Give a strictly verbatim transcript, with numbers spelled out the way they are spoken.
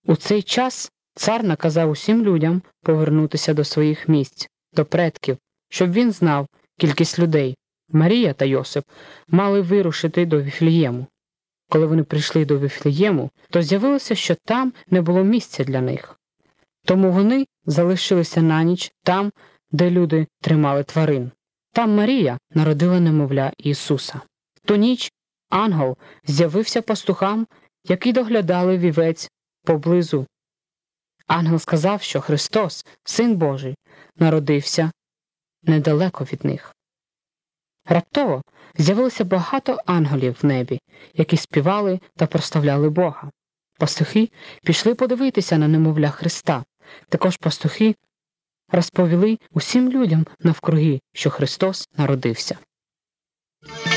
У цей час цар наказав усім людям повернутися до своїх місць, до предків, щоб він знав кількість людей. Марія та Йосип мали вирушити до Вифлеєму. Коли вони прийшли до Вифлеєму, то з'явилося, що там не було місця для них. Тому вони залишилися на ніч там, де люди тримали тварин. Там Марія народила немовля Ісуса. В ту ніч ангел з'явився пастухам, які доглядали вівець поблизу. Ангел сказав, що Христос, Син Божий, народився недалеко від них. Раптово з'явилося багато ангелів в небі, які співали та прославляли Бога. Пастухи пішли подивитися на немовля Христа. Також пастухи розповіли усім людям навкруги, що Христос народився.